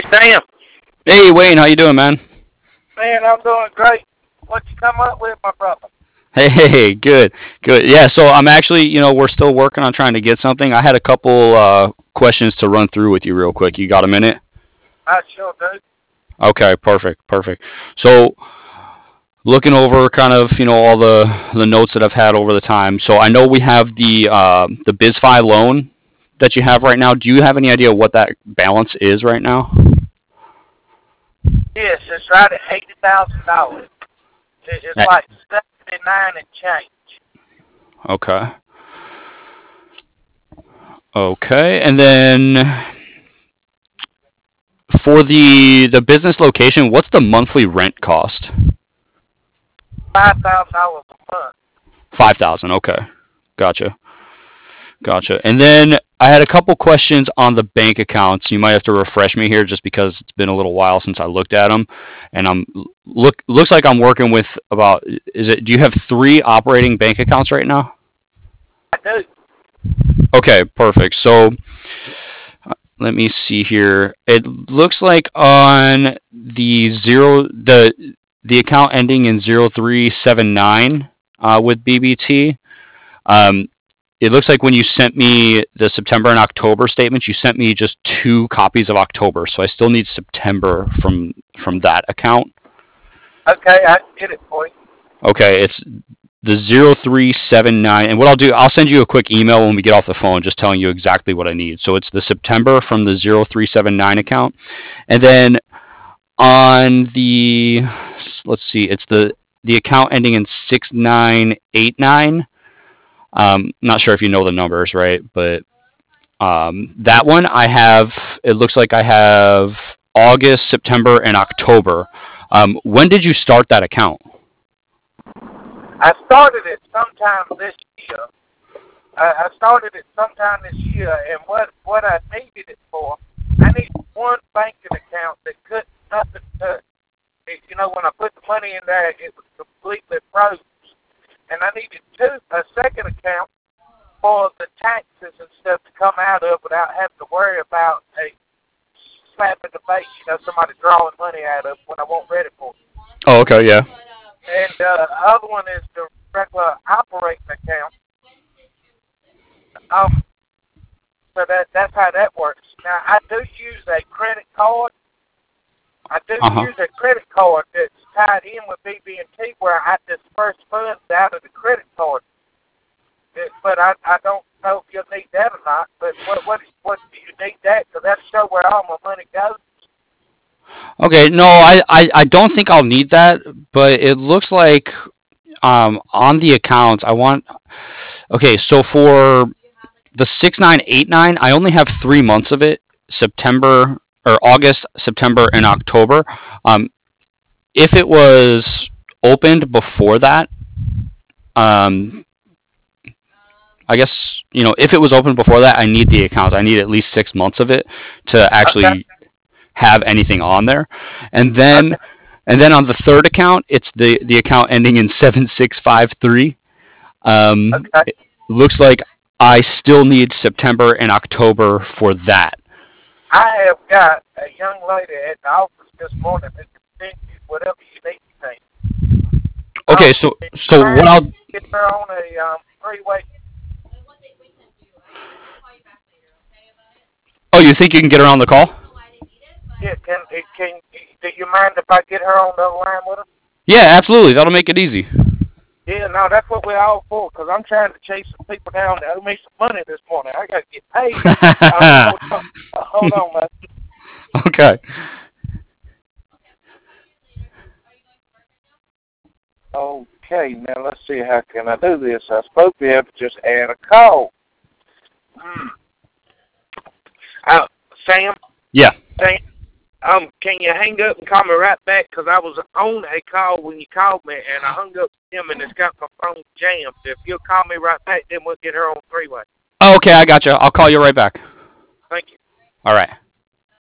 Hey, Sam. Hey Wayne, how you doing, man? Man, I'm doing great. What you come up with, my brother? Hey, good, good. Yeah, so I'm actually, we're still working on trying to get something. I had a couple questions to run through with you real quick. You got a minute? I sure do. Okay, perfect, perfect. So looking over kind of, all the notes that I've had over the time. So I know we have the BizFi loan that you have right now. Do you have any idea what that balance is right now? Yes, it's right at $80,000. It's Eh, like 79 and change. Okay. Okay, and then for the business location, what's the monthly rent cost? $5,000 a month. 5,000. Okay, gotcha, gotcha. And then I had a couple questions on the bank accounts. You might have to refresh me here, just because it's been a little while since I looked at them, and looks like I'm working with about. Is it? Do you have three operating bank accounts right now? I do. Okay, perfect. So let me see here. It looks like on the account ending in 0379 with BBT. Um, it looks like when you sent me the September and October statements, you sent me just two copies of October, so I still need September from that account. Okay, I can get it for you. Okay, it's the 0379, and what I'll do, I'll send you a quick email when we get off the phone, just telling you exactly what I need. So it's the September from the 0379 account, and then on the, let's see, it's the account ending in 6989. Not sure if you know the numbers, right? But that one I have. It looks like I have August, September, and October. When did you start that account? I started it sometime this year. I started it sometime this year, and what I needed it for, I needed one banking account that couldn't nothing touch. When I put the money in there, it was completely froze. And I needed a second account for the taxes and stuff to come out of without having to worry about a slap in the face, somebody drawing money out of when I won't ready for it. Oh, okay, yeah. And the other one is the regular operating account. Um, so that's how that works. Now I do use a credit card. I do Uh huh. use a credit card that's tied in with BB&T where I disperse funds out of the credit card. But I don't know if you'll need that or not. But what do you need that? Because that's show where all my money goes. Okay, no, I don't think I'll need that, but it looks like on the accounts I want. Okay, so for the 6989, I only have 3 months of it: September or August, September, and October. Um, if it was opened before that, um, I guess if it was opened before that, I need the accounts. I need at least 6 months of it to Okay. actually have anything on there, and Okay. then on the third account, it's the account ending in 7653. Okay. It looks like I still need September and October for that. I have got a young lady at the office this morning that can send you whatever you need to me. Okay, so Trying what to I'll. get her on a three-way. Oh, you think you can get her on the call? Yeah, do you mind if I get her on the line with her? Yeah, absolutely. That'll make it easy. Yeah, no, that's what we're all for, because I'm trying to chase some people down that owe me some money this morning. I got to get paid. Hold on, man. Okay. Okay, now let's see, how can I do this? I supposed to be able to just add a call. Hmm. Sam? Yeah. Sam? Can you hang up and call me right back? Because I was on a call when you called me, and I hung up with him, and it's got my phone jammed. If you'll call me right back, then we'll get her on three-way. Oh, okay, I got you. I'll call you right back. Thank you. All right.